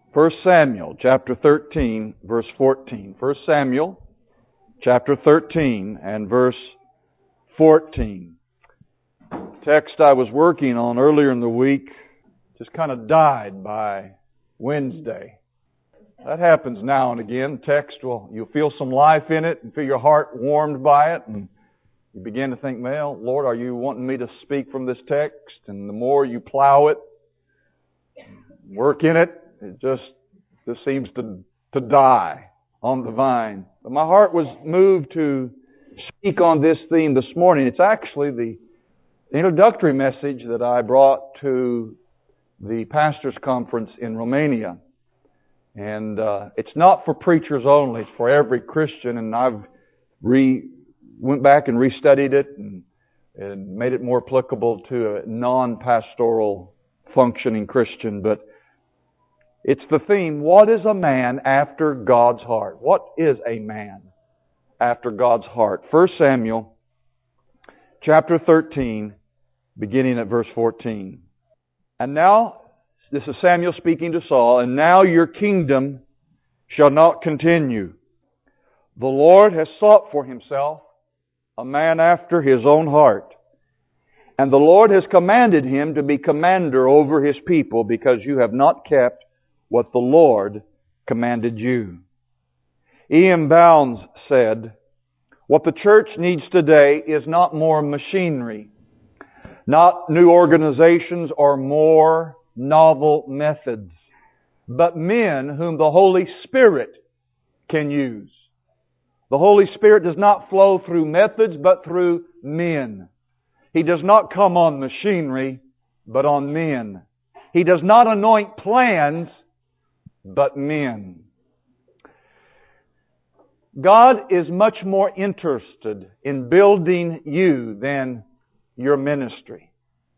1 Samuel chapter 13, verse 14. 1 Samuel chapter 13 and verse 14. Text I was working on earlier in the week just kind of died by Wednesday. That happens now and again. You'll feel some life in it and feel your heart warmed by it, and you begin to think, well, Lord, are you wanting me to speak from this text? And the more you plow it, work in it, it just seems to die on the vine. But my heart was moved to speak on this theme this morning. It's actually the introductory message that I brought to the pastors' conference in Romania. And it's not for preachers only, it's for every Christian. And I've went back and restudied it and made it more applicable to a non-pastoral functioning Christian. But it's the theme, what is a man after God's heart? What is a man after God's heart? 1 Samuel chapter 13, beginning at verse 14. And now, this is Samuel speaking to Saul, and now your kingdom shall not continue. The Lord has sought for himself a man after his own heart. And the Lord has commanded him to be commander over his people, because you have not kept what the Lord commanded you. E.M. Bounds said, what the church needs today is not more machinery, not new organizations or more novel methods, but men whom the Holy Spirit can use. The Holy Spirit does not flow through methods, but through men. He does not come on machinery, but on men. He does not anoint plans, but men. God is much more interested in building you than your ministry.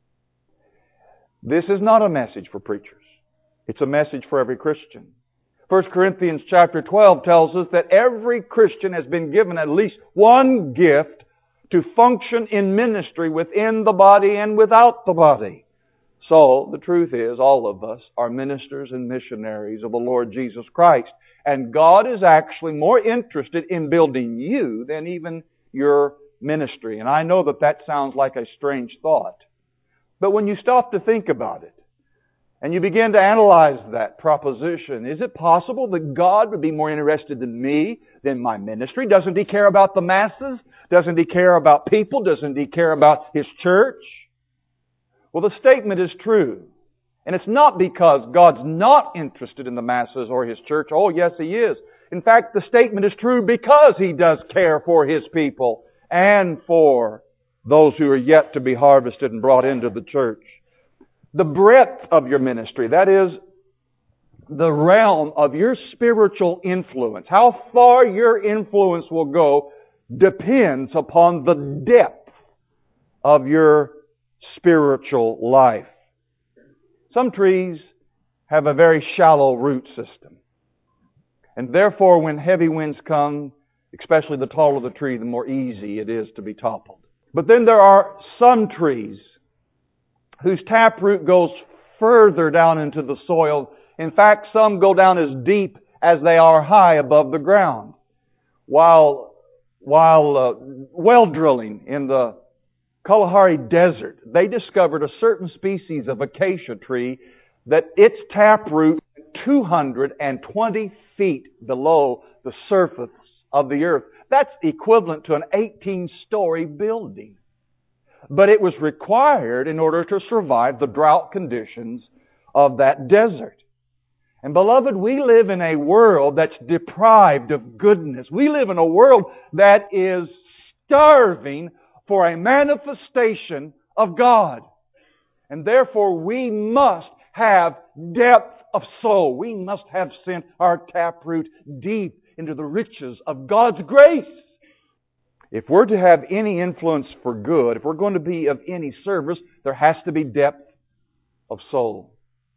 This is not a message for preachers. It's a message for every Christian. 1 Corinthians chapter 12 tells us that every Christian has been given at least one gift to function in ministry within the body and without the body. So, the truth is, all of us are ministers and missionaries of the Lord Jesus Christ. And God is actually more interested in building you than even your ministry. And I know that sounds like a strange thought. But when you stop to think about it, and you begin to analyze that proposition, is it possible that God would be more interested in me than my ministry? Doesn't He care about the masses? Doesn't He care about people? Doesn't He care about His church? Well, the statement is true. And it's not because God's not interested in the masses or His church. Oh, yes, He is. In fact, the statement is true because He does care for His people and for those who are yet to be harvested and brought into the church. The breadth of your ministry, that is, the realm of your spiritual influence, how far your influence will go, depends upon the depth of your spiritual life. Some trees have a very shallow root system. And therefore, when heavy winds come, especially the taller the tree, the more easy it is to be toppled. But then there are some trees whose taproot goes further down into the soil. In fact, some go down as deep as they are high above the ground. While well drilling in the Kalahari Desert, they discovered a certain species of acacia tree that its taproot 220 feet below the surface of the earth. That's equivalent to an 18-story building. But it was required in order to survive the drought conditions of that desert. And beloved, we live in a world that's deprived of goodness. We live in a world that is starving for a manifestation of God. And therefore we must have depth of soul. We must have sent our taproot deep into the riches of God's grace. If we're to have any influence for good, if we're going to be of any service, there has to be depth of soul.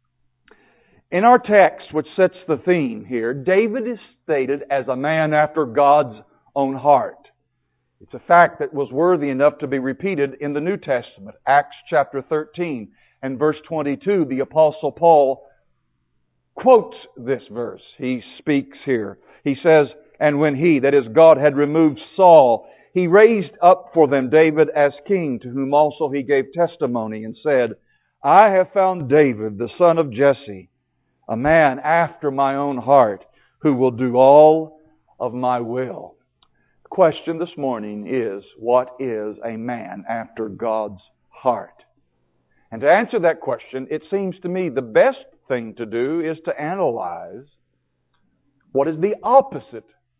In our text, which sets the theme here, David is stated as a man after God's own heart. It's a fact that was worthy enough to be repeated in the New Testament. Acts chapter 13 and verse 22, the Apostle Paul quotes this verse. He speaks here. He says, "And when He," that is God, "had removed Saul, He raised up for them David as king, to whom also He gave testimony and said, I have found David, the son of Jesse, a man after my own heart, who will do all of my will." The question this morning is, what is a man after God's heart? And to answer that question, it seems to me the best thing to do is to analyze what is the opposite.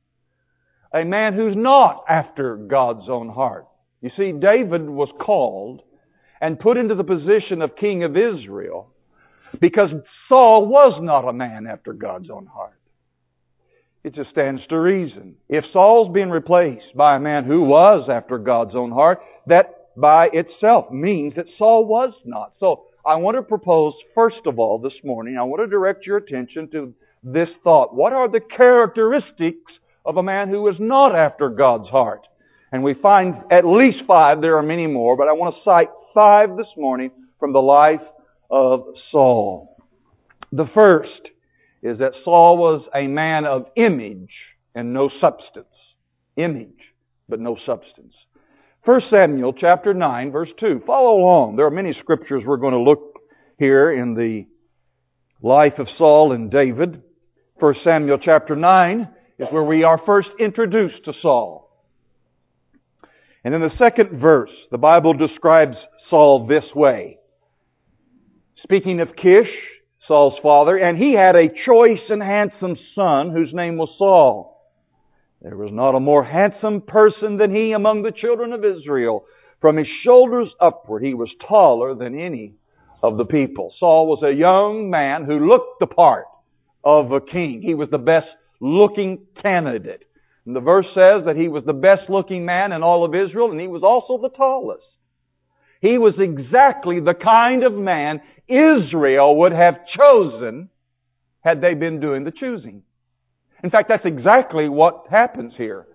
A man who's not after God's own heart. You see, David was called and put into the position of king of Israel because Saul was not a man after God's own heart. It just stands to reason. If Saul's being replaced by a man who was after God's own heart, that by itself means that Saul was not. So I want to propose, first of all, this morning, I want to direct your attention to this thought. What are the characteristics of a man who is not after God's heart? And we find at least 5. There are many more, but I want to cite 5 this morning from the life of Saul. The first is that Saul was a man of image and no substance. Image, but no substance. 1 Samuel chapter 9, verse 2. Follow along. There are many scriptures we're going to look here in the life of Saul and David. 1 Samuel chapter 9 is where we are first introduced to Saul. And in the second verse, the Bible describes Saul this way. Speaking of Kish, Saul's father, and he had a choice and handsome son whose name was Saul. There was not a more handsome person than he among the children of Israel. From his shoulders upward, he was taller than any of the people. Saul was a young man who looked the part of a king. He was the best looking candidate. And the verse says that he was the best looking man in all of Israel, and he was also the tallest. He was exactly the kind of man Israel would have chosen had they been doing the choosing. In fact, that's exactly what happens here.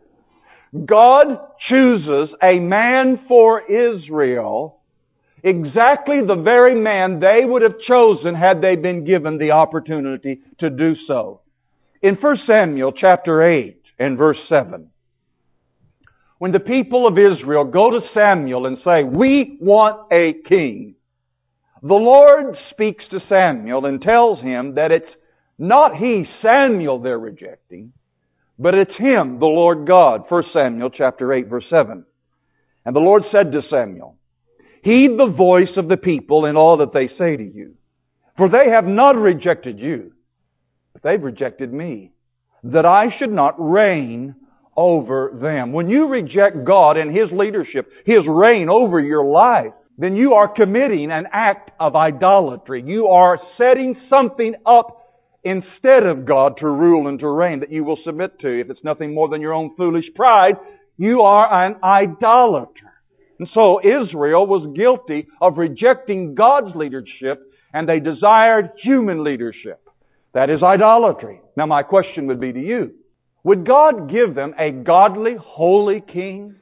God chooses a man for Israel, exactly the very man they would have chosen had they been given the opportunity to do so. In 1 Samuel chapter 8 and verse 7, when the people of Israel go to Samuel and say, "We want a king," the Lord speaks to Samuel and tells him that it's not he, Samuel, they're rejecting, but it's him, the Lord God. 1 Samuel chapter 8, verse 7. And the Lord said to Samuel, "Heed the voice of the people in all that they say to you. For they have not rejected you, but they've rejected me, that I should not reign over them." When you reject God and His leadership, His reign over your life, then you are committing an act of idolatry. You are setting something up instead of God to rule and to reign that you will submit to. If it's nothing more than your own foolish pride, you are an idolater. And so Israel was guilty of rejecting God's leadership, and they desired human leadership. That is idolatry. Now my question would be to you, would God give them a godly, holy king?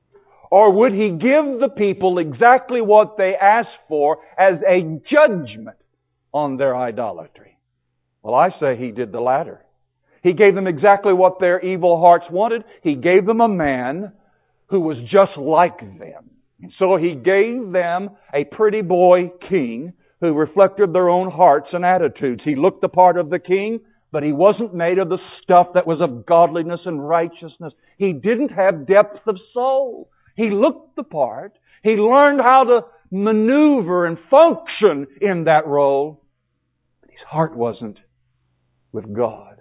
Or would He give the people exactly what they asked for as a judgment on their idolatry? Well, I say He did the latter. He gave them exactly what their evil hearts wanted. He gave them a man who was just like them. And so He gave them a pretty boy king who reflected their own hearts and attitudes. He looked the part of the king, but he wasn't made of the stuff that was of godliness and righteousness. He didn't have depth of soul. He looked the part. He learned how to maneuver and function in that role. But his heart wasn't with God.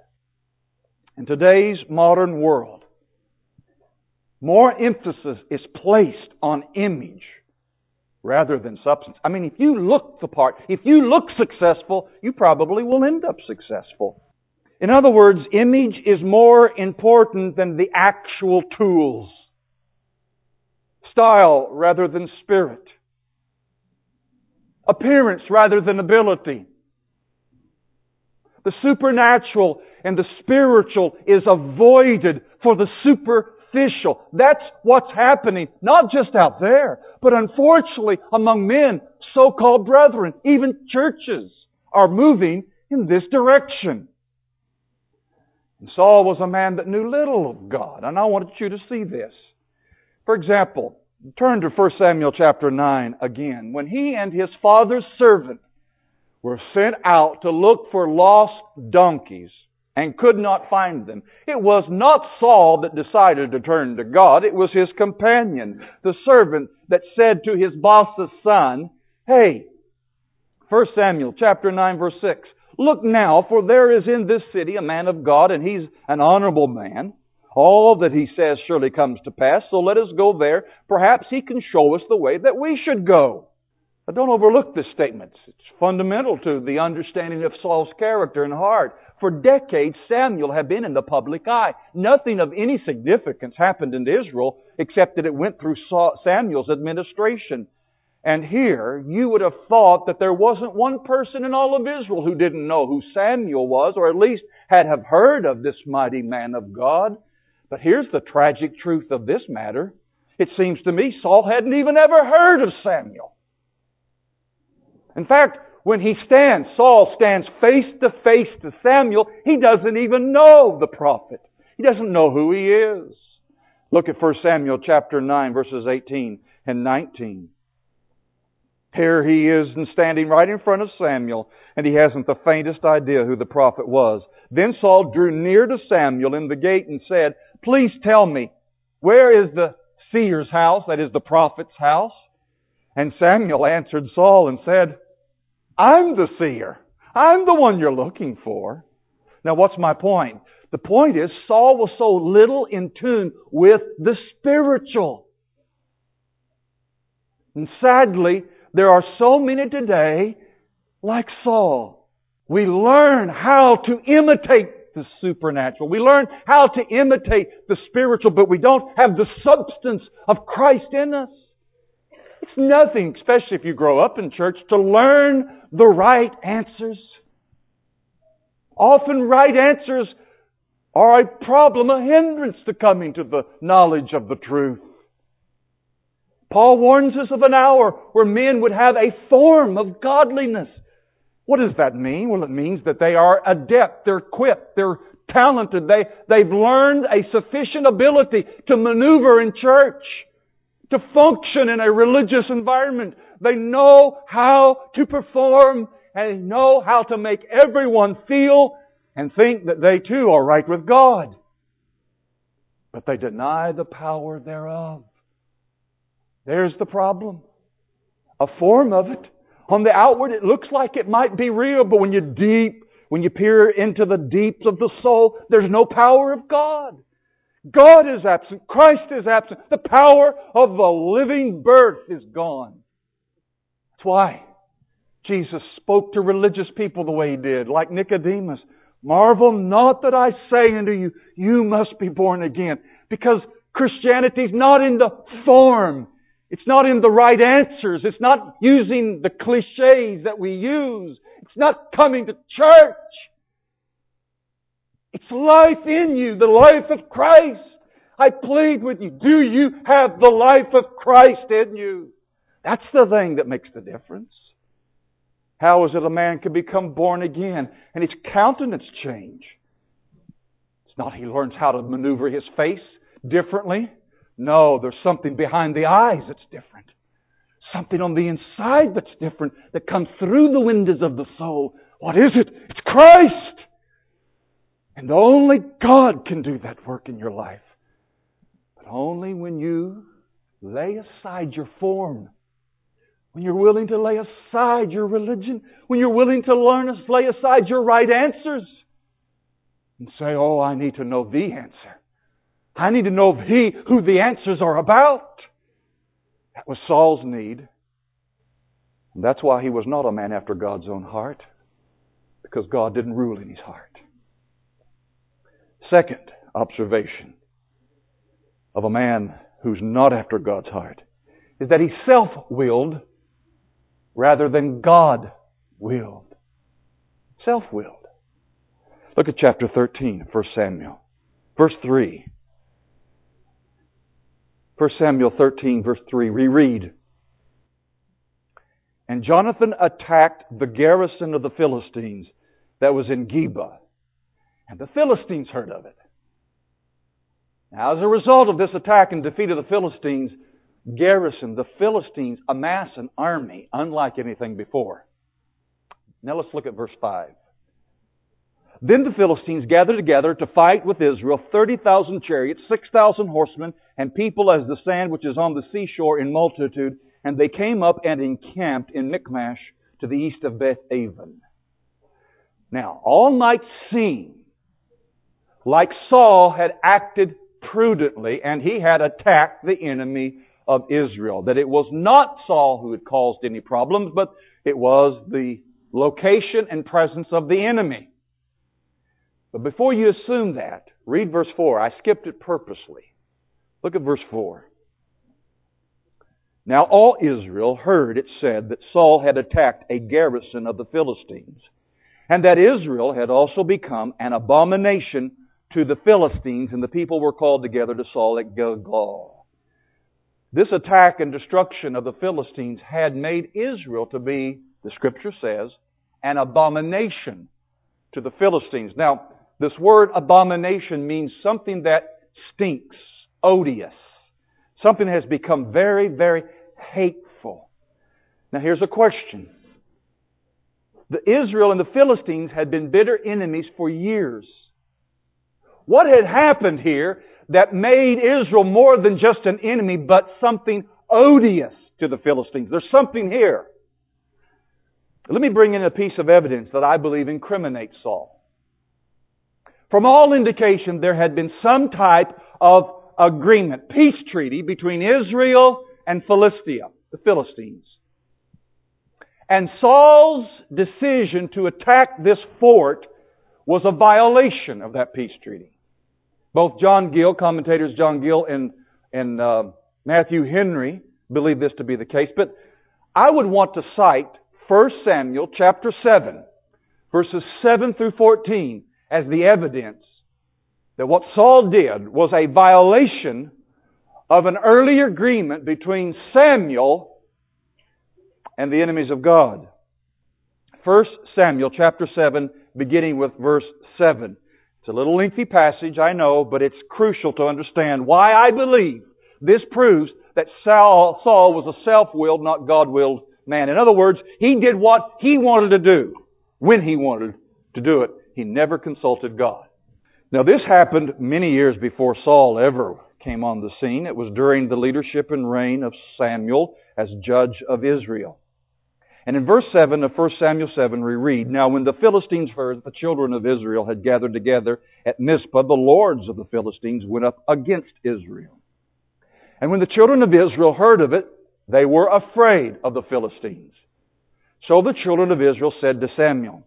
In today's modern world, more emphasis is placed on image rather than substance. I mean, if you look the part, if you look successful, you probably will end up successful. In other words, image is more important than the actual tools. Style rather than spirit. Appearance rather than ability. The supernatural and the spiritual is avoided for the superficial. That's what's happening, not just out there, but unfortunately among men, so-called brethren, even churches are moving in this direction. And Saul was a man that knew little of God. And I wanted you to see this. For example, turn to 1 Samuel chapter 9 again. When he and his father's servant were sent out to look for lost donkeys and could not find them, it was not Saul that decided to turn to God. It was his companion, the servant, that said to his boss's son, "Hey, 1 Samuel chapter 9 verse 6, look now, for there is in this city a man of God, and he's an honorable man. All that he says surely comes to pass, so let us go there. Perhaps he can show us the way that we should go." Now, don't overlook this statement. It's fundamental to the understanding of Saul's character and heart. For decades, Samuel had been in the public eye. Nothing of any significance happened in Israel except that it went through Samuel's administration. And here, you would have thought that there wasn't one person in all of Israel who didn't know who Samuel was, or at least had have heard of this mighty man of God. But here's the tragic truth of this matter. It seems to me Saul hadn't even ever heard of Samuel. In fact, when Saul stands face to face to Samuel, he doesn't even know the prophet. He doesn't know who he is. Look at 1 Samuel chapter 9 verses 18 and 19. Here he is and standing right in front of Samuel, and he hasn't the faintest idea who the prophet was. Then Saul drew near to Samuel in the gate and said, "Please tell me, where is the seer's house?" That is the prophet's house. And Samuel answered Saul and said, "I'm the seer. I'm the one you're looking for." Now what's my point? The point is Saul was so little in tune with the spiritual. And sadly, there are so many today like Saul. We learn how to imitate the supernatural. We learn how to imitate the spiritual, but we don't have the substance of Christ in us. It's nothing, especially if you grow up in church, to learn the right answers. Often right answers are a problem, a hindrance to coming to the knowledge of the truth. Paul warns us of an hour where men would have a form of godliness. What does that mean? Well, it means that they are adept, they're equipped, they're talented, they've learned a sufficient ability to maneuver in church, to function in a religious environment. They know how to perform and know how to make everyone feel and think that they too are right with God. But they deny the power thereof. There's the problem. A form of it. On the outward, it looks like it might be real, but when you peer into the deeps of the soul, there's no power of God. God is absent. Christ is absent. The power of the living birth is gone. That's why Jesus spoke to religious people the way He did, like Nicodemus. "Marvel not that I say unto you, you must be born again." Because Christianity is not in the form. It's not in the right answers. It's not using the cliches that we use. It's not coming to church. It's life in you, the life of Christ. I plead with you, do you have the life of Christ in you? That's the thing that makes the difference. How is it a man can become born again and his countenance change? It's not he learns how to maneuver his face differently. No, there's something behind the eyes that's different. Something on the inside that's different that comes through the windows of the soul. What is it? It's Christ! And only God can do that work in your life. But only when you lay aside your form. When you're willing to lay aside your religion. When you're willing to lay aside your right answers. And say, "Oh, I need to know the answer. I need to know who the answers are about." That was Saul's need. And that's why he was not a man after God's own heart. Because God didn't rule in his heart. Second observation of a man who's not after God's heart is that he's self-willed rather than God-willed. Self-willed. Look at chapter 13 of 1 Samuel. Verse 3. 1 Samuel 13, verse 3. Reread. "And Jonathan attacked the garrison of the Philistines, that was in Geba. And the Philistines heard of it. Now, as a result of this attack and defeat of the Philistines' garrison, the Philistines amass an army unlike anything before. Now let's look at verse 5. Then the Philistines gathered together to fight with Israel 30,000 chariots, 6,000 horsemen, and people as the sand which is on the seashore in multitude. And they came up and encamped in Michmash to the east of Beth-aven. Now, all might seem like Saul had acted prudently and he had attacked the enemy of Israel. That it was not Saul who had caused any problems, but it was the location and presence of the enemy. But before you assume that, read verse 4. I skipped it purposely. Look at verse 4. Now all Israel heard it said that Saul had attacked a garrison of the Philistines, and that Israel had also become an abomination to the Philistines, and the people were called together to Saul at Gilgal. This attack and destruction of the Philistines had made Israel to be, the Scripture says, an abomination to the Philistines. Now, this word abomination means something that stinks, odious. Something that has become very, very hateful. Now, here's a question. The Israel and the Philistines had been bitter enemies for years. What had happened here that made Israel more than just an enemy, but something odious to the Philistines? There's something here. Let me bring in a piece of evidence that I believe incriminates Saul. From all indication, there had been some type of agreement, peace treaty between Israel and Philistia, the Philistines. And Saul's decision to attack this fort was a violation of that peace treaty. Both John Gill, commentators John Gill and Matthew Henry, believe this to be the case. But I would want to cite 1 Samuel chapter 7, verses 7 through 14, as the evidence that what Saul did was a violation of an earlier agreement between Samuel and the enemies of God. 1 Samuel chapter 7, beginning with verse 7. It's a little lengthy passage, I know, but it's crucial to understand why I believe this proves that Saul was a self-willed, not God-willed man. In other words, he did what he wanted to do, when he wanted to do it. He never consulted God. Now, this happened many years before Saul ever came on the scene. It was during the leadership and reign of Samuel as judge of Israel. And in verse 7 of 1 Samuel 7 we read, Now when the Philistines heard that the children of Israel had gathered together at Mizpah, the lords of the Philistines went up against Israel. And when the children of Israel heard of it, they were afraid of the Philistines. So the children of Israel said to Samuel,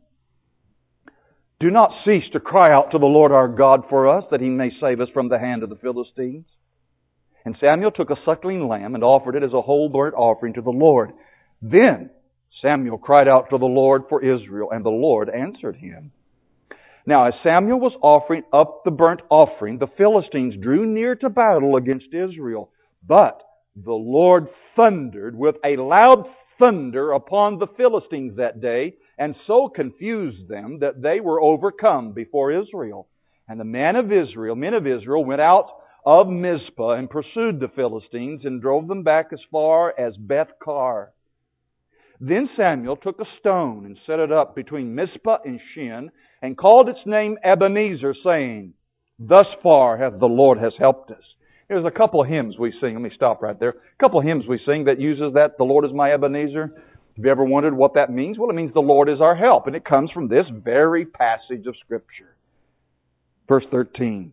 Do not cease to cry out to the Lord our God for us, that He may save us from the hand of the Philistines. And Samuel took a suckling lamb and offered it as a whole burnt offering to the Lord. Then Samuel cried out to the Lord for Israel, and the Lord answered him. Now, as Samuel was offering up the burnt offering, the Philistines drew near to battle against Israel. But the Lord thundered with a loud thunder upon the Philistines that day, and so confused them that they were overcome before Israel. And the men of Israel went out of Mizpah and pursued the Philistines and drove them back as far as Beth-kar. Then Samuel took a stone and set it up between Mizpah and Shin, and called its name Ebenezer, saying, Thus far hath the Lord has helped us. There's a couple of hymns we sing. Let me stop right there. A couple of hymns we sing that uses that, the Lord is my Ebenezer. Have you ever wondered what that means? Well, it means the Lord is our help. And it comes from this very passage of Scripture. Verse 13.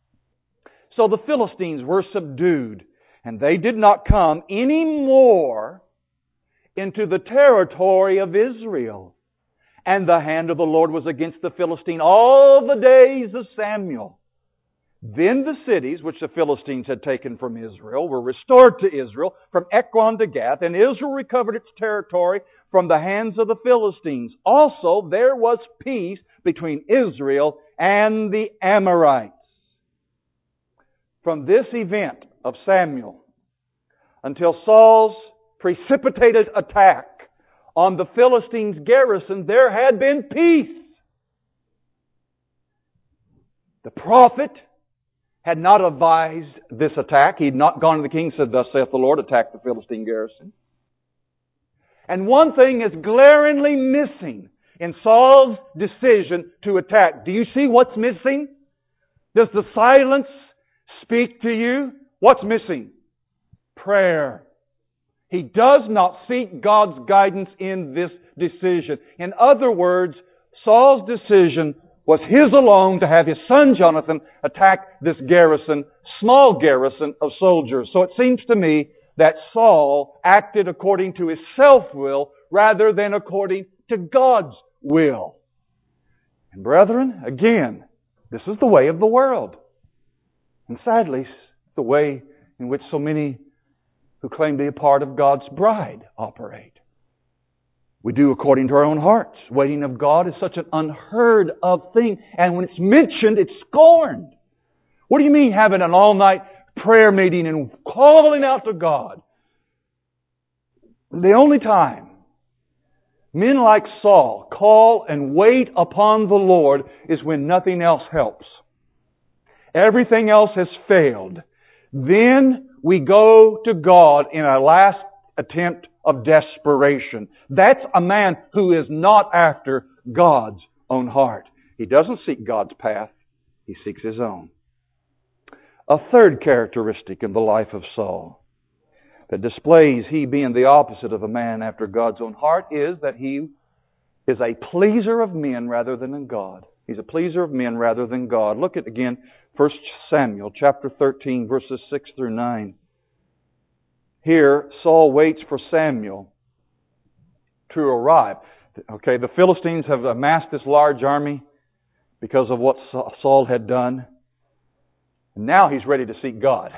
So the Philistines were subdued, and they did not come any more into the territory of Israel. And the hand of the Lord was against the Philistine all the days of Samuel. Then the cities which the Philistines had taken from Israel were restored to Israel from Ekron to Gath, and Israel recovered its territory from the hands of the Philistines. Also there was peace between Israel and the Amorites. From this event of Samuel until Saul's precipitated attack on the Philistines' garrison, there had been peace. The prophet had not advised this attack. He had not gone to the king and said, "Thus saith the Lord, attack the Philistine garrison." And one thing is glaringly missing in Saul's decision to attack. Do you see what's missing? Does the silence speak to you? What's missing? Prayer. He does not seek God's guidance in this decision. In other words, Saul's decision was his alone to have his son Jonathan attack this garrison, small garrison of soldiers. So it seems to me that Saul acted according to his self-will rather than according to God's will. And brethren, again, this is the way of the world. And sadly, the way in which so many who claim to be a part of God's bride operate. We do according to our own hearts. Waiting of God is such an unheard of thing. And when it's mentioned, it's scorned. What do you mean having an all-night prayer meeting and calling out to God? The only time men like Saul call and wait upon the Lord is when nothing else helps. Everything else has failed. Then we go to God in our last attempt of desperation. That's a man who is not after God's own heart. He doesn't seek God's path. He seeks his own. A third characteristic in the life of Saul that displays he being the opposite of a man after God's own heart is that he is a pleaser of men rather than in God. He's a pleaser of men rather than God. Look at again 1 Samuel chapter 13 verses 6 through 9. Here, Saul waits for Samuel to arrive. Okay, the Philistines have amassed this large army because of what Saul had done. And now he's ready to seek God.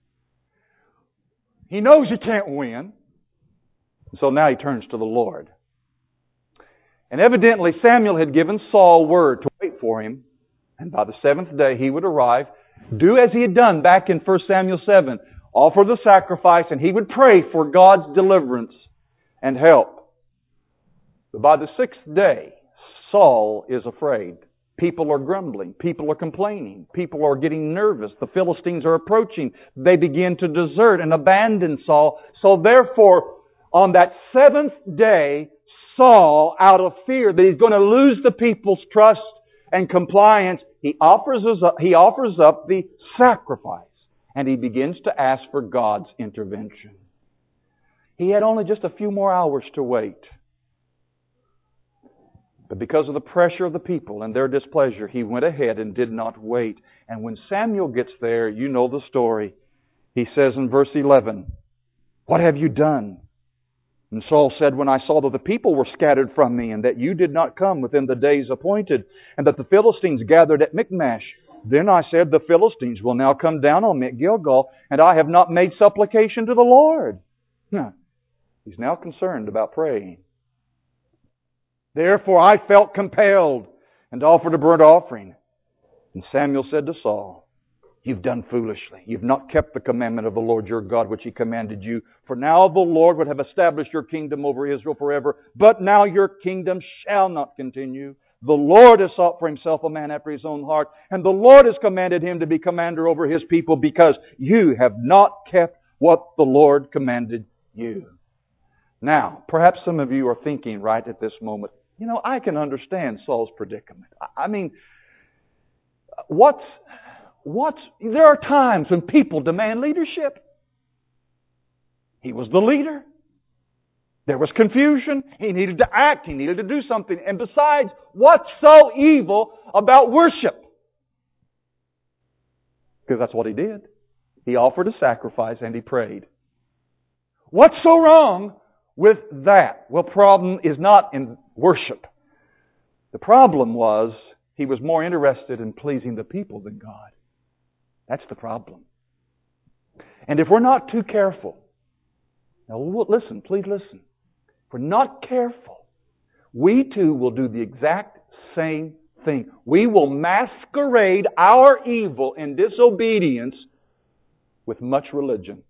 He knows he can't win. So now he turns to the Lord. And evidently Samuel had given Saul word to wait for him. And by the seventh day he would arrive. Do as he had done back in 1 Samuel 7. Offer the sacrifice and he would pray for God's deliverance and help. But by the sixth day, Saul is afraid. People are grumbling. People are complaining. People are getting nervous. The Philistines are approaching. They begin to desert and abandon Saul. So therefore, on that seventh day, Saul, out of fear that he's going to lose the people's trust and compliance, he offers up the sacrifice. And he begins to ask for God's intervention. He had only just a few more hours to wait. But because of the pressure of the people and their displeasure, he went ahead and did not wait. And when Samuel gets there, you know the story. He says in verse 11, "What have you done?" And Saul said, "When I saw that the people were scattered from me, and that you did not come within the days appointed, and that the Philistines gathered at Michmash, then I said, the Philistines will now come down on me at Gilgal, and I have not made supplication to the Lord." He's now concerned about praying. "Therefore I felt compelled and offered a burnt offering." And Samuel said to Saul, "You've done foolishly. You've not kept the commandment of the Lord your God, which He commanded you. For now the Lord would have established your kingdom over Israel forever. But now your kingdom shall not continue. The Lord has sought for Himself a man after His own heart, and the Lord has commanded him to be commander over His people, because you have not kept what the Lord commanded you." Now, perhaps some of you are thinking right at this moment, I can understand Saul's predicament. I mean, there are times when people demand leadership. He was the leader. There was confusion. He needed to act. He needed to do something. And besides, what's so evil about worship? Because that's what he did. He offered a sacrifice and he prayed. What's so wrong with that? Well, the problem is not in worship. The problem was he was more interested in pleasing the people than God. That's the problem. And if we're not too careful, now listen, please listen. If we're not careful, we too will do the exact same thing. We will masquerade our evil and disobedience with much religion.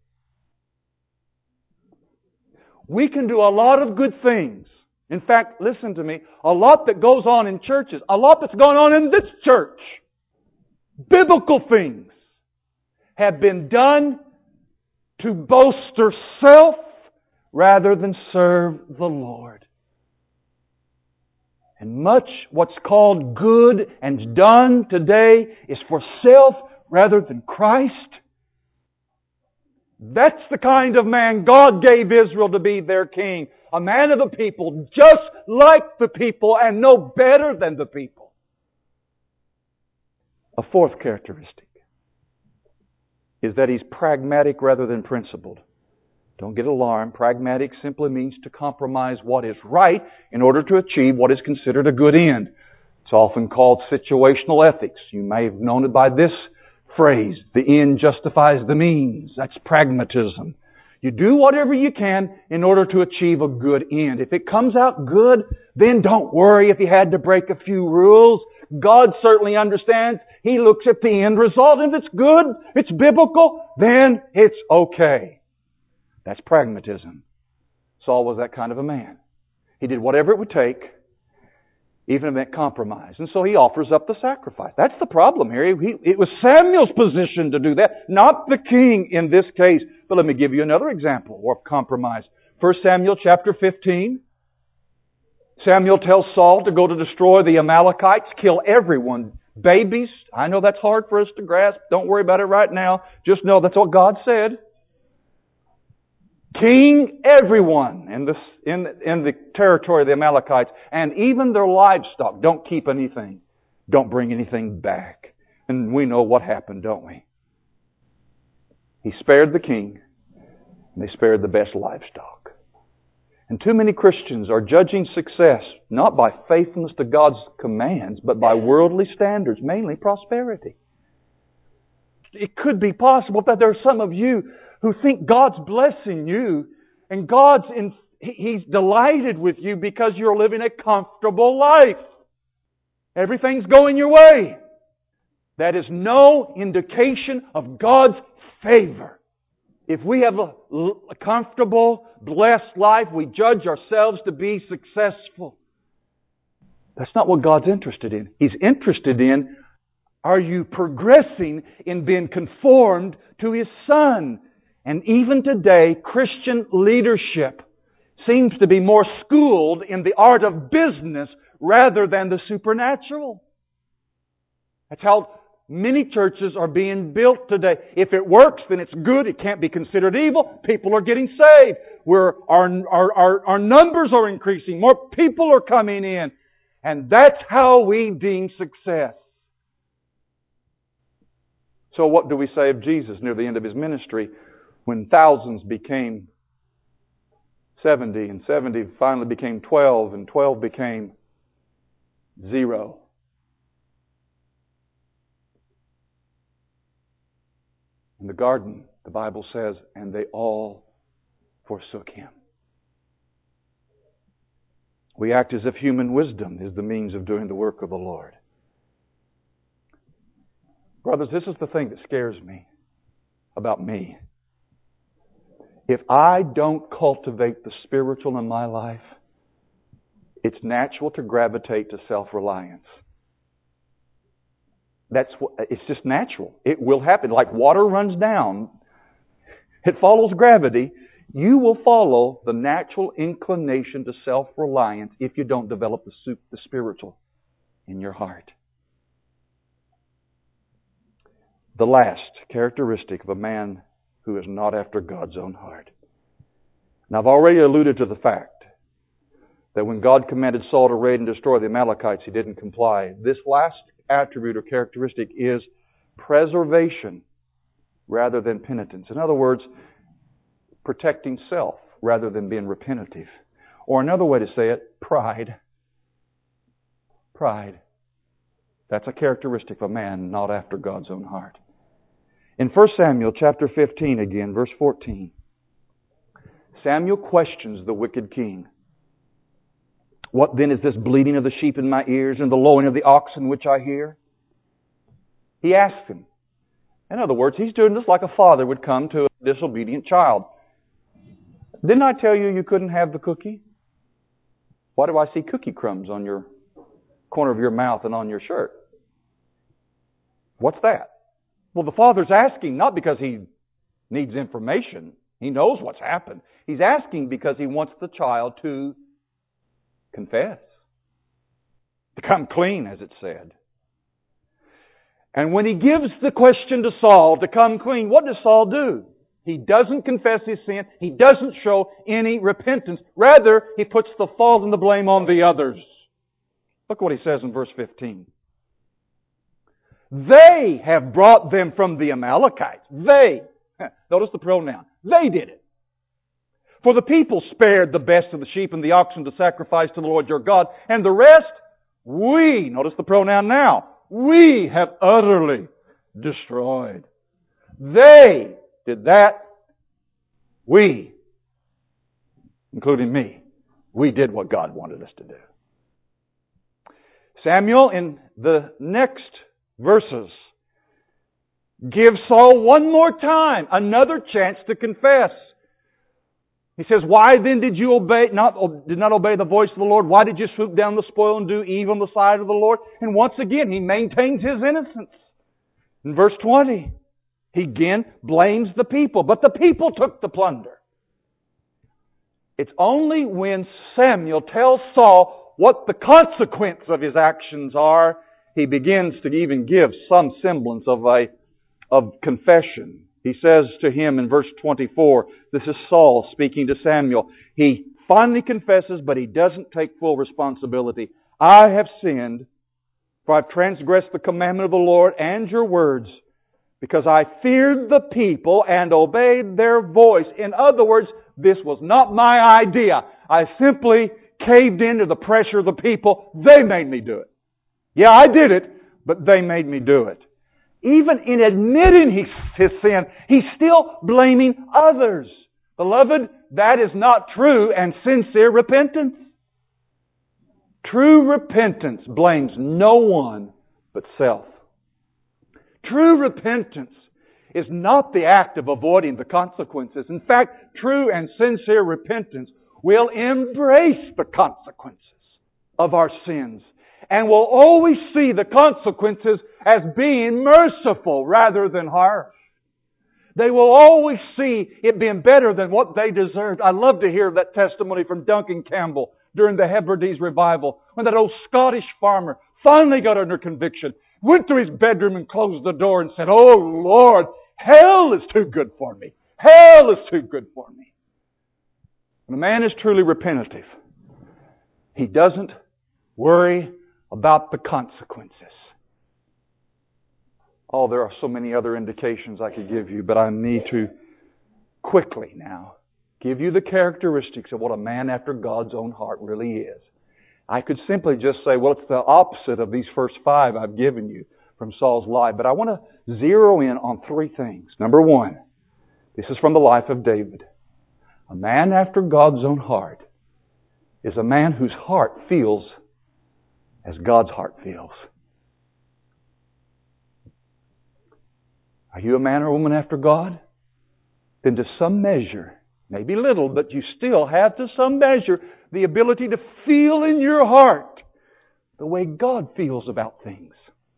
We can do a lot of good things. In fact, listen to me, a lot that goes on in churches, a lot that's going on in this church. biblical things have been done to bolster self rather than serve the Lord. And much what's called good and done today is for self rather than Christ. That's the kind of man God gave Israel to be their king. A man of the people, just like the people and no better than the people. A fourth characteristic is that he's pragmatic rather than principled. Don't get alarmed. Pragmatic simply means to compromise what is right in order to achieve what is considered a good end. It's often called situational ethics. You may have known it by this phrase, the end justifies the means. That's pragmatism. You do whatever you can in order to achieve a good end. If it comes out good, then don't worry if you had to break a few rules. God certainly understands. He looks at the end result. If it's good, it's biblical, then it's okay. That's pragmatism. Saul was that kind of a man. He did whatever it would take, even if it meant compromise. And so he offers up the sacrifice. That's the problem here. It was Samuel's position to do that, not the king in this case. But let me give you another example of compromise. 1 Samuel chapter 15. Samuel tells Saul to go to destroy the Amalekites, kill everyone. Babies. I know that's hard for us to grasp. Don't worry about it right now. Just know that's what God said. King everyone in the territory of the Amalekites, and even their livestock. Don't keep anything. Don't bring anything back. And we know what happened, don't we? He spared the king, and they spared the best livestock. And too many Christians are judging success not by faithfulness to God's commands, but by worldly standards, mainly prosperity. It could be possible that there are some of you who think God's blessing you and He's delighted with you because you're living a comfortable life. Everything's going your way. That is no indication of God's favor. If we have a comfortable, blessed life, we judge ourselves to be successful. That's not what God's interested in. He's interested in, are you progressing in being conformed to His Son? And even today, Christian leadership seems to be more schooled in the art of business rather than the supernatural. That's how many churches are being built today. If it works, then it's good. It can't be considered evil. People are getting saved. Our numbers are increasing. More people are coming in. And that's how we deem success. So what do we say of Jesus near the end of His ministry? When thousands became 70, and 70 finally became 12, and 12 became 0. In the garden, the Bible says, and they all forsook Him. We act as if human wisdom is the means of doing the work of the Lord. Brothers, this is the thing that scares me about me. If I don't cultivate the spiritual in my life, it's natural to gravitate to self-reliance. It's just natural. It will happen. Like water runs down. It follows gravity. You will follow the natural inclination to self-reliance if you don't develop the spiritual in your heart. The last characteristic of a man who is not after God's own heart. Now, I've already alluded to the fact that when God commanded Saul to raid and destroy the Amalekites, he didn't comply. This last attribute or characteristic is preservation rather than penitence. In other words, protecting self rather than being repentative. Or another way to say it, pride. Pride. That's a characteristic of a man not after God's own heart. In 1 Samuel chapter 15 again, verse 14, Samuel questions the wicked king. What then is this bleating of the sheep in my ears and the lowing of the oxen which I hear? He asks him. In other words, he's doing this like a father would come to a disobedient child. Didn't I tell you couldn't have the cookie? Why do I see cookie crumbs on your corner of your mouth and on your shirt? What's that? Well, the father's asking not because he needs information. He knows what's happened. He's asking because he wants the child to confess. To come clean, as it said. And when he gives the question to Saul to come clean, what does Saul do? He doesn't confess his sin. He doesn't show any repentance. Rather, he puts the fault and the blame on the others. Look what he says in verse 15. They have brought them from the Amalekites. They. Notice the pronoun. They did it. For the people spared the best of the sheep and the oxen to sacrifice to the Lord your God. And the rest, we. Notice the pronoun now. We have utterly destroyed. They did that. We, including me, we did what God wanted us to do. Samuel, in the next verses, gives Saul one more time, another chance to confess. He says, why then did you not obey the voice of the Lord? Why did you swoop down the spoil and do evil in the sight of the Lord? And once again, he maintains his innocence. In verse 20, he again blames the people. But the people took the plunder. It's only when Samuel tells Saul what the consequence of his actions are, he begins to even give some semblance of confession. He says to him in verse 24, this is Saul speaking to Samuel. He finally confesses, but he doesn't take full responsibility. I have sinned, for I've transgressed the commandment of the Lord and your words, because I feared the people and obeyed their voice. In other words, this was not my idea. I simply caved into the pressure of the people. They made me do it. Yeah, I did it, but they made me do it. Even in admitting his sin, he's still blaming others. Beloved, that is not true and sincere repentance. True repentance blames no one but self. True repentance is not the act of avoiding the consequences. In fact, true and sincere repentance will embrace the consequences of our sins and will always see the consequences as being merciful rather than harsh. They will always see it being better than what they deserved. I love to hear that testimony from Duncan Campbell during the Hebrides revival, when that old Scottish farmer finally got under conviction, went to his bedroom and closed the door and said, "Oh Lord, hell is too good for me. Hell is too good for me." When a man is truly repentant, he doesn't worry about the consequences. Oh, there are so many other indications I could give you, but I need to quickly now give you the characteristics of what a man after God's own heart really is. I could simply just say, well, it's the opposite of these first 5 I've given you from Saul's life. But I want to zero in on 3 things. Number 1, this is from the life of David. A man after God's own heart is a man whose heart feels as God's heart feels. Are you a man or woman after God? Then to some measure, maybe little, but you still have to some measure the ability to feel in your heart the way God feels about things.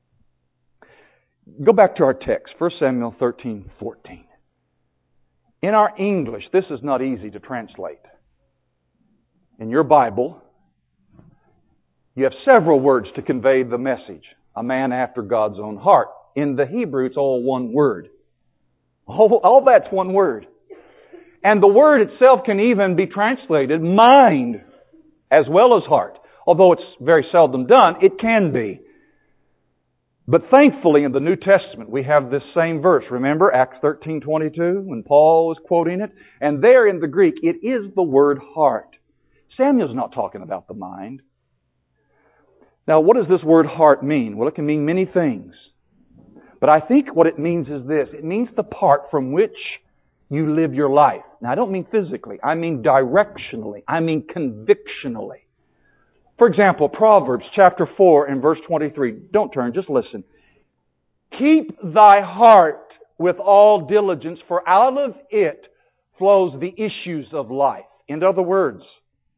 Go back to our text, 1 Samuel 13:14. In our English, this is not easy to translate. In your Bible, you have several words to convey the message. A man after God's own heart. In the Hebrew, it's all one word. All that's one word. And the word itself can even be translated mind as well as heart. Although it's very seldom done, it can be. But thankfully in the New Testament we have this same verse. Remember Acts 13:22 when Paul was quoting it? And there in the Greek it is the word heart. Samuel's not talking about the mind. Now what does this word heart mean? Well, it can mean many things. But I think what it means is this. It means the part from which you live your life. Now I don't mean physically. I mean directionally. I mean convictionally. For example, Proverbs chapter 4 and verse 23. Don't turn, just listen. Keep thy heart with all diligence, for out of it flows the issues of life. In other words,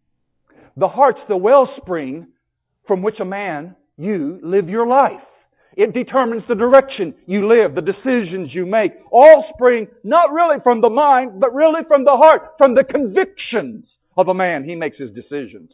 the heart's the wellspring from which a man, you, live your life. It determines the direction you live, the decisions you make. All spring not really from the mind, but really from the heart, from the convictions of a man. He makes his decisions.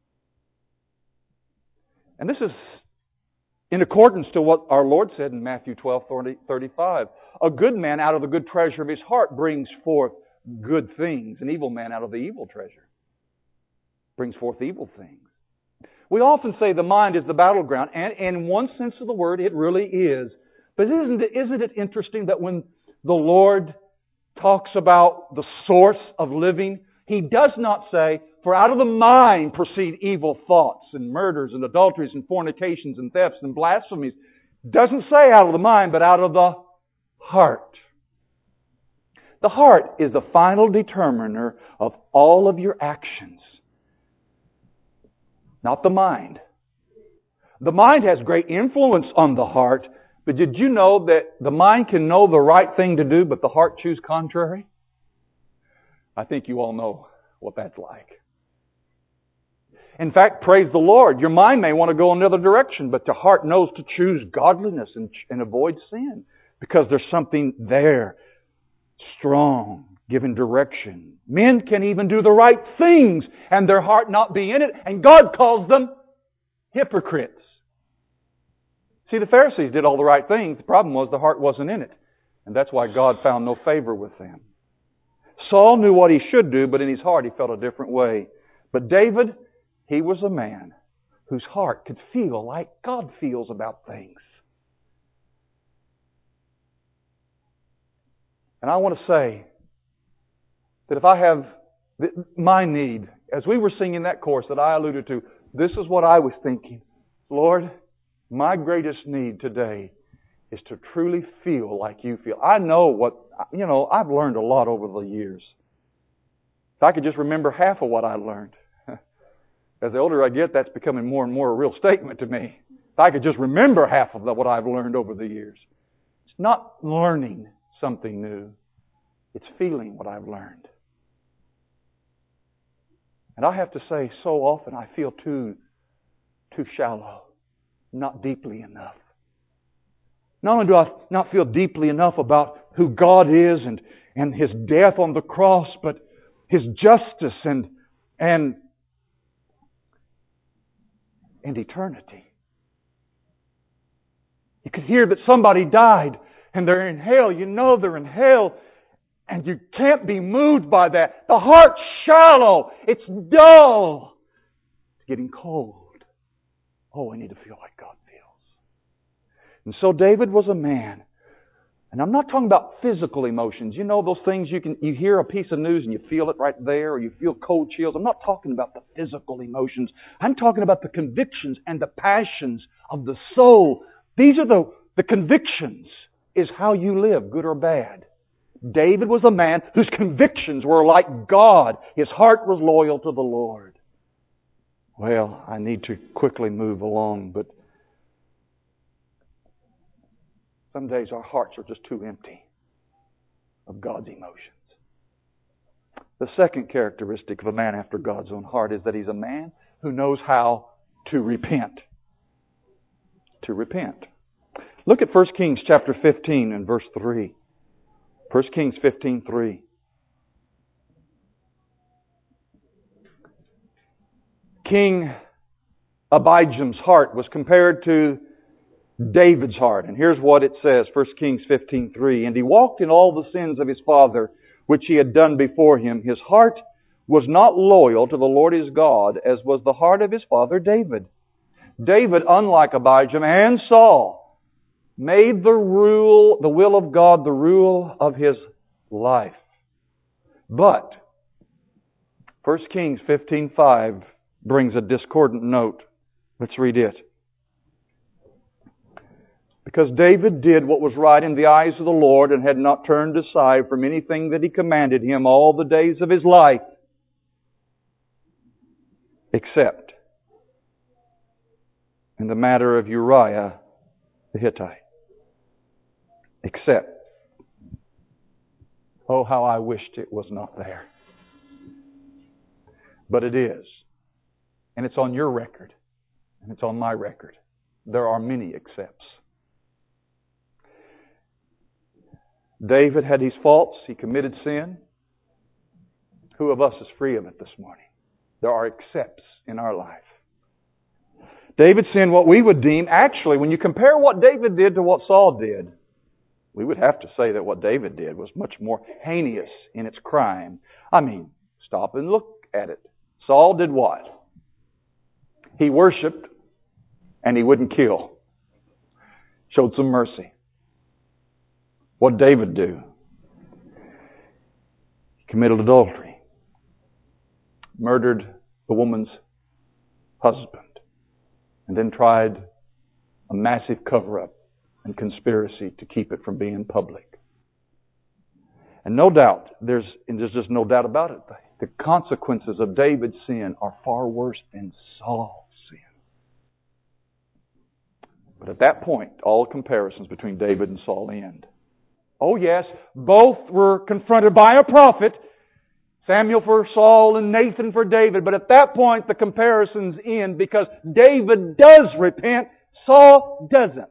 And this is in accordance to what our Lord said in Matthew 12:35. A good man out of the good treasure of his heart brings forth good things. An evil man out of the evil treasure brings forth evil things. We often say the mind is the battleground, and in one sense of the word, it really is. But isn't it interesting that when the Lord talks about the source of living, He does not say, for out of the mind proceed evil thoughts and murders and adulteries and fornications and thefts and blasphemies. It doesn't say out of the mind, but out of the heart. The heart is the final determiner of all of your actions. Not the mind. The mind has great influence on the heart, but did you know that the mind can know the right thing to do, but the heart choose contrary? I think you all know what that's like. In fact, praise the Lord, your mind may want to go another direction, but the heart knows to choose godliness and avoid sin, because there's something there, strong, giving direction. Men can even do the right things and their heart not be in it, and God calls them hypocrites. See, the Pharisees did all the right things. The problem was the heart wasn't in it. And that's why God found no favor with them. Saul knew what he should do, but in his heart he felt a different way. But David, he was a man whose heart could feel like God feels about things. And I want to say that if I have my need, as we were singing that chorus that I alluded to, this is what I was thinking. Lord, my greatest need today is to truly feel like you feel. I know I've learned a lot over the years. If I could just remember half of what I learned. As the older I get, that's becoming more and more a real statement to me. If I could just remember half of what I've learned over the years. It's not learning something new. It's feeling what I've learned. And I have to say, so often I feel too shallow, not deeply enough. Not only do I not feel deeply enough about who God is and His death on the cross, but His justice and eternity. You could hear that somebody died and they're in hell. You know they're in hell. And you can't be moved by that. The heart's shallow. It's dull. It's getting cold. Oh, I need to feel like God feels. And so David was a man. And I'm not talking about physical emotions. You know those things you hear a piece of news and you feel it right there, or you feel cold chills. I'm not talking about the physical emotions. I'm talking about the convictions and the passions of the soul. These are the convictions is how you live, good or bad. David was a man whose convictions were like God. His heart was loyal to the Lord. Well, I need to quickly move along, but some days our hearts are just too empty of God's emotions. The second characteristic of a man after God's own heart is that he's a man who knows how to repent. To repent. Look at 1 Kings chapter 15 and verse 3. 1 Kings 15:3. King Abijam's heart was compared to David's heart. And here's what it says, 1 Kings 15:3. And he walked in all the sins of his father, which he had done before him. His heart was not loyal to the Lord his God, as was the heart of his father David. David, unlike Abijam and Saul, made the will of God, the rule of his life. But 1 Kings 15:5 brings a discordant note. Let's read it. Because David did what was right in the eyes of the Lord and had not turned aside from anything that He commanded him all the days of his life, except in the matter of Uriah the Hittite. Except. Oh, how I wished it was not there. But it is. And it's on your record. And it's on my record. There are many excepts. David had his faults. He committed sin. Who of us is free of it this morning? There are excepts in our life. David sinned what we would deem, actually, when you compare what David did to what Saul did, we would have to say that what David did was much more heinous in its crime. I mean, stop and look at it. Saul did what? He worshipped and he wouldn't kill. Showed some mercy. What did David do? He committed adultery. Murdered the woman's husband. And then tried a massive cover-up and conspiracy to keep it from being public. And no doubt, there's just no doubt about it, the consequences of David's sin are far worse than Saul's sin. But at that point, all comparisons between David and Saul end. Oh yes, both were confronted by a prophet, Samuel for Saul and Nathan for David, but at that point the comparisons end because David does repent, Saul doesn't.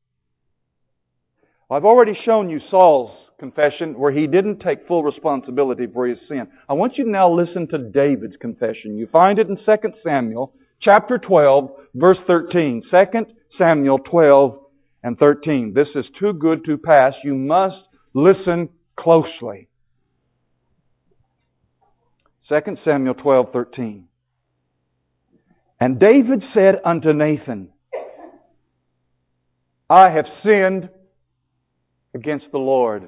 I've already shown you Saul's confession where he didn't take full responsibility for his sin. I want you to now listen to David's confession. You find it in 2 Samuel chapter 12, verse 13. 2 Samuel 12 and 13. This is too good to pass. You must listen closely. 2 Samuel 12:13. And David said unto Nathan, I have sinned against the Lord.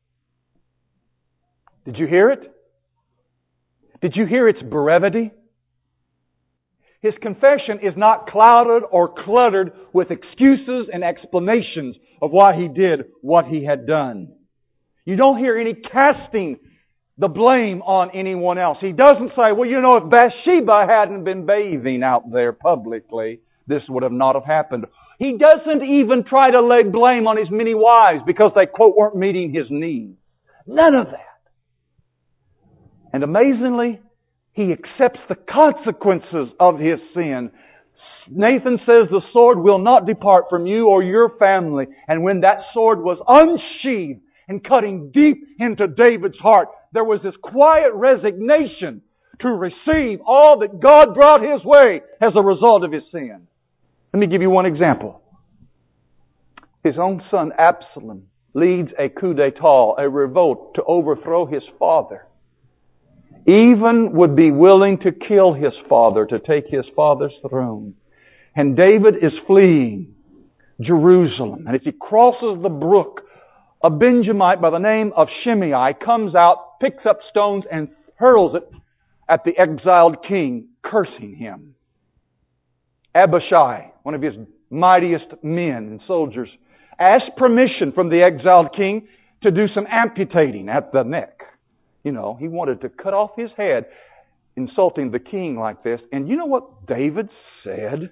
Did you hear it? Did you hear its brevity? His confession is not clouded or cluttered with excuses and explanations of why he did what he had done. You don't hear any casting the blame on anyone else. He doesn't say, well, you know, if Bathsheba hadn't been bathing out there publicly, this would have not have happened. He doesn't even try to lay blame on his many wives because they, quote, weren't meeting his needs. None of that. And amazingly, he accepts the consequences of his sin. Nathan says the sword will not depart from you or your family. And when that sword was unsheathed and cutting deep into David's heart, there was this quiet resignation to receive all that God brought his way as a result of his sin. Let me give you one example. His own son Absalom leads a coup d'etat, a revolt to overthrow his father. Even would be willing to kill his father to take his father's throne. And David is fleeing Jerusalem. And as he crosses the brook, a Benjamite by the name of Shimei comes out, picks up stones, and hurls it at the exiled king, cursing him. Abishai, one of his mightiest men and soldiers, asked permission from the exiled king to do some amputating at the neck. You know, he wanted to cut off his head, insulting the king like this. And you know what David said?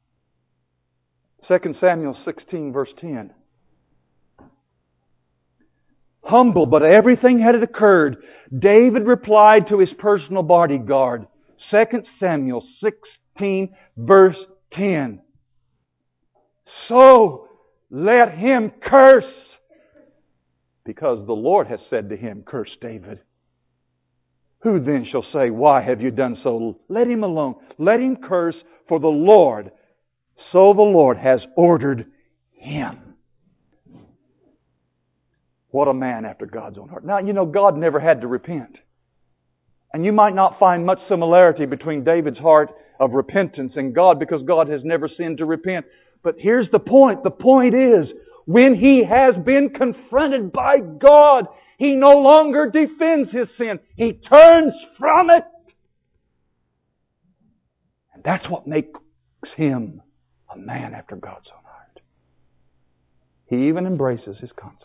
2 Samuel 16, verse 10. Humble, but everything had occurred. David replied to his personal bodyguard. 2 Samuel 16, verse 10. So let him curse, because the Lord has said to him, curse David. Who then shall say, why have you done so? Let him alone. Let him curse, for the Lord, so the Lord has ordered him. What a man after God's own heart. Now, you know, God never had to repent. And you might not find much similarity between David's heart of repentance and God, because God has never sinned to repent. But here's the point. The point is, when he has been confronted by God, he no longer defends his sin. He turns from it. And that's what makes him a man after God's own heart. He even embraces his consequences.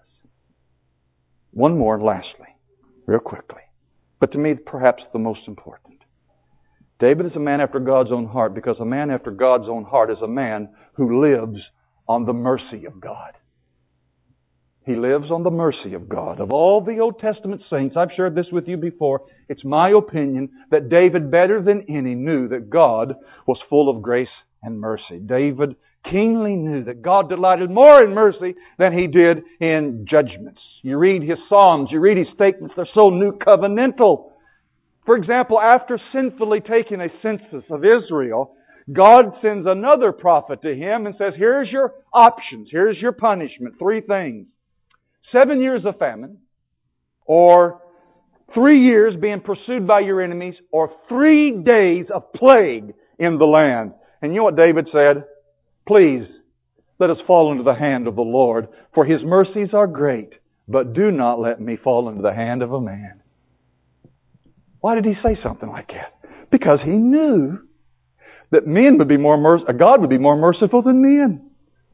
One more, lastly, real quickly, but to me perhaps the most important. David is a man after God's own heart because a man after God's own heart is a man who lives on the mercy of God. He lives on the mercy of God. Of all the Old Testament saints, I've shared this with you before, it's my opinion that David, better than any, knew that God was full of grace and mercy. David keenly knew that God delighted more in mercy than He did in judgments. You read His Psalms, you read His statements, they're so new covenantal. For example, after sinfully taking a census of Israel, God sends another prophet to him and says, here's your options, here's your punishment, 3 things. 7 years of famine, or 3 years being pursued by your enemies, or 3 days of plague in the land. And you know what David said? Please, let us fall into the hand of the Lord, for His mercies are great, but do not let me fall into the hand of a man. Why did he say something like that? Because he knew that God would be more merciful than men.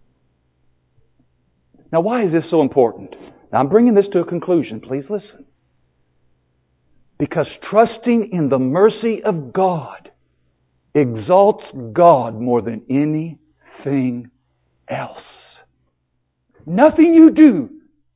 Now, why is this so important? Now, I'm bringing this to a conclusion. Please listen. Because trusting in the mercy of God exalts God more than anything else. Nothing you do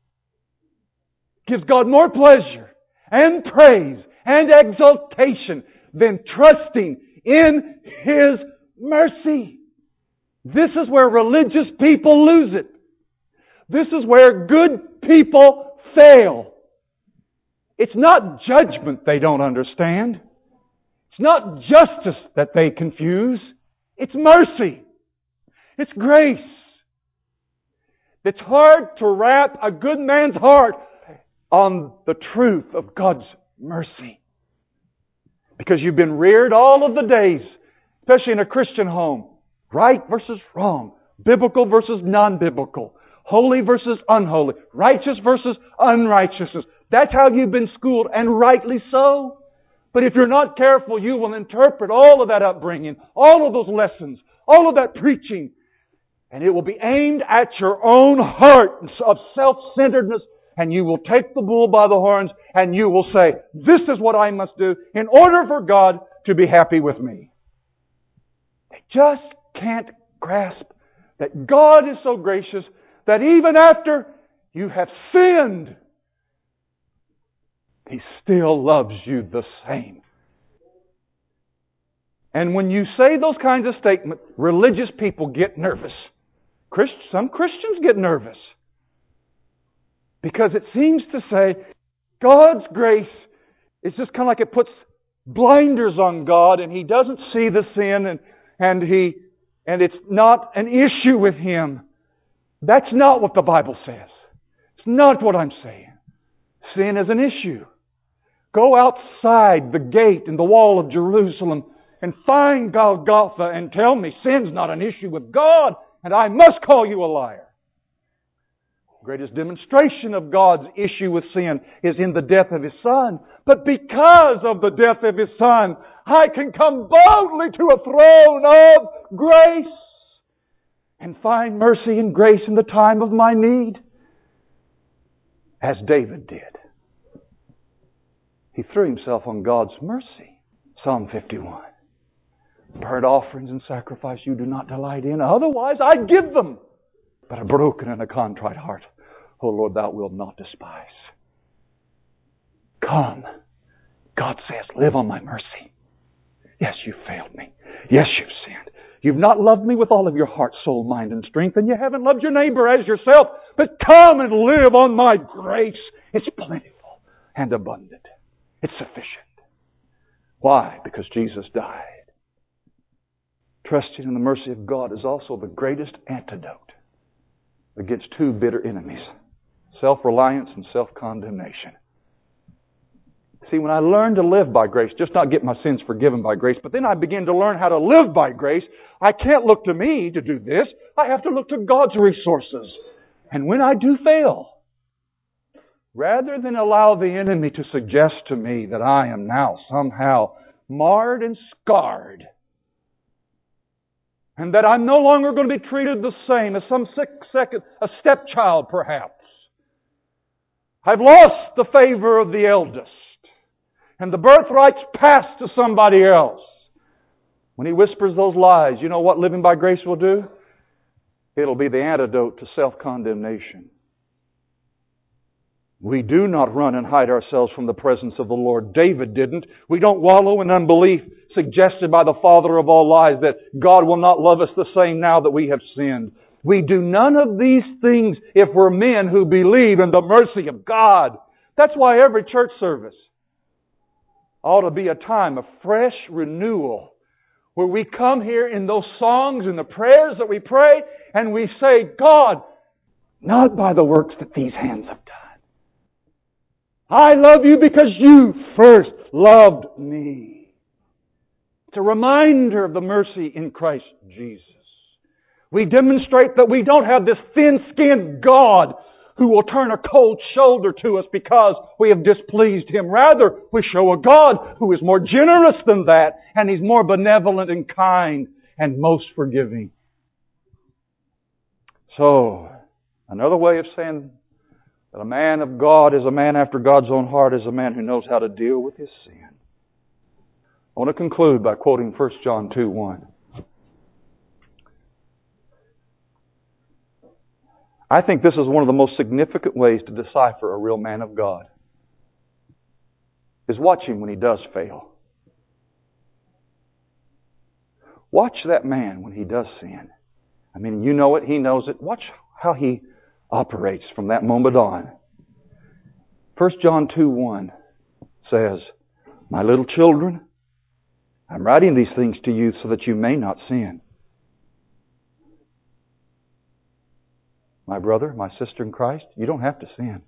gives God more pleasure and praise and exaltation than trusting in His mercy. This is where religious people lose it. This is where good people fail. It's not judgment they don't understand. It's not justice that they confuse. It's mercy. It's grace. It's hard to wrap a good man's heart on the truth of God's mercy. Because you've been reared all of the days, especially in a Christian home, right versus wrong, biblical versus non-biblical, holy versus unholy, righteous versus unrighteousness. That's how you've been schooled, and rightly so. But if you're not careful, you will interpret all of that upbringing, all of those lessons, all of that preaching, and it will be aimed at your own heart of self-centeredness, and you will take the bull by the horns, and you will say, this is what I must do in order for God to be happy with me. They just can't grasp that God is so gracious that even after you have sinned, He still loves you the same. And when you say those kinds of statements, religious people get nervous. Some Christians get nervous. Because it seems to say God's grace is just kind of like it puts blinders on God, and He doesn't see the sin, and it's not an issue with Him. That's not what the Bible says. It's not what I'm saying. Sin is an issue. Go outside the gate and the wall of Jerusalem and find Golgotha and tell me sin's not an issue with God, and I must call you a liar. The greatest demonstration of God's issue with sin is in the death of His Son. But because of the death of His Son, I can come boldly to a throne of grace and find mercy and grace in the time of my need. As David did. He threw himself on God's mercy. Psalm 51. Burnt offerings and sacrifice you do not delight in. Otherwise I'd give them. But a broken and a contrite heart, O Lord, Thou wilt not despise. Come. God says, live on my mercy. Yes, you failed me. Yes, you've sinned. You've not loved me with all of your heart, soul, mind, and strength, and you haven't loved your neighbor as yourself. But come and live on my grace. It's plentiful and abundant. It's sufficient. Why? Because Jesus died. Trusting in the mercy of God is also the greatest antidote against 2 bitter enemies. Self-reliance and self-condemnation. See, when I learn to live by grace, just not get my sins forgiven by grace, but then I begin to learn how to live by grace, I can't look to me to do this. I have to look to God's resources. And when I do fail, rather than allow the enemy to suggest to me that I am now somehow marred and scarred, and that I'm no longer going to be treated the same as a stepchild perhaps. I've lost the favor of the eldest, and the birthright's passed to somebody else. When he whispers those lies, you know what living by grace will do? It'll be the antidote to self-condemnation. We do not run and hide ourselves from the presence of the Lord. David didn't. We don't wallow in unbelief suggested by the father of all lies that God will not love us the same now that we have sinned. We do none of these things if we're men who believe in the mercy of God. That's why every church service ought to be a time of fresh renewal, where we come here in those songs and the prayers that we pray and we say, God, not by the works that these hands have done. I love you because you first loved me. It's a reminder of the mercy in Christ Jesus. We demonstrate that we don't have this thin-skinned God who will turn a cold shoulder to us because we have displeased Him. Rather, we show a God who is more generous than that, and He's more benevolent and kind and most forgiving. So, another way of saying that a man of God is a man after God's own heart is a man who knows how to deal with his sin. I want to conclude by quoting 1 John 2:1. I think this is one of the most significant ways to decipher a real man of God, is watch him when he does fail. Watch that man when he does sin. I mean, you know it, he knows it. Watch how he operates from that moment on. 1 John 2:1 says, My little children, I'm writing these things to you so that you may not sin. My brother, my sister in Christ, you don't have to sin.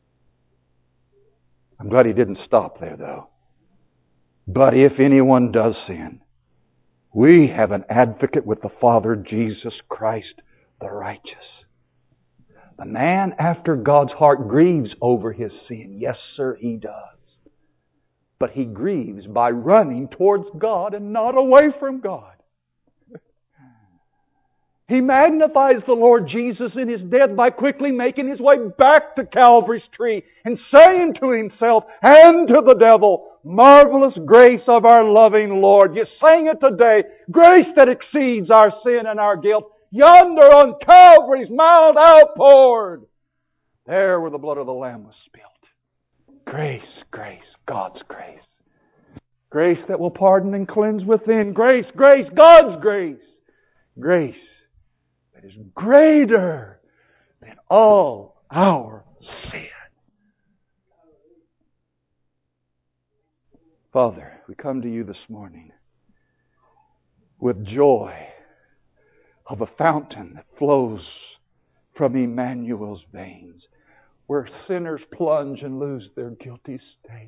I'm glad he didn't stop there, though. But if anyone does sin, we have an advocate with the Father, Jesus Christ, the righteous. The man after God's heart grieves over his sin. Yes, sir, he does. But he grieves by running towards God and not away from God. He magnifies the Lord Jesus in His death by quickly making His way back to Calvary's tree and saying to himself and to the devil, Marvelous grace of our loving Lord. You sang it today. Grace that exceeds our sin and our guilt. Yonder on Calvary's Mount outpoured. There where the blood of the Lamb was spilled. Grace, grace, God's grace. Grace that will pardon and cleanse within. Grace, grace, God's grace. Grace that is greater than all our sin. Father, we come to You this morning with joy of a fountain that flows from Emmanuel's veins, where sinners plunge and lose their guilty state.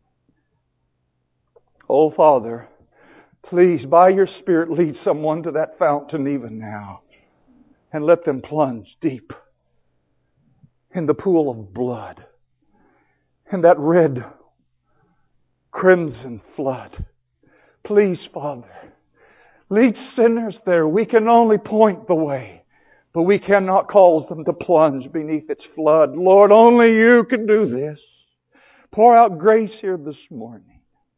Oh, Father, please, by Your Spirit, lead someone to that fountain even now, and let them plunge deep in the pool of blood, in that red crimson flood. Please, Father, lead sinners there. We can only point the way, but we cannot cause them to plunge beneath its flood. Lord, only You can do this. Pour out grace here this morning.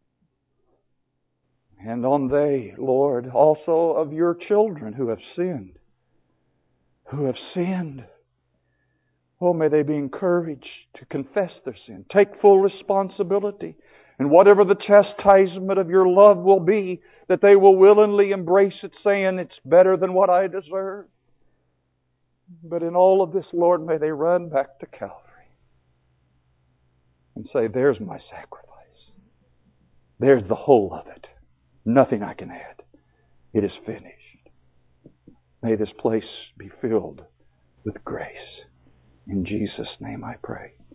And on they, Lord, also of Your children who have sinned. Who have sinned. Oh, may they be encouraged to confess their sin. Take full responsibility. And whatever the chastisement of Your love will be, that they will willingly embrace it, saying, it's better than what I deserve. But in all of this, Lord, may they run back to Calvary and say, there's my sacrifice. There's the whole of it. Nothing I can add. It is finished. May this place be filled with grace. In Jesus' name I pray.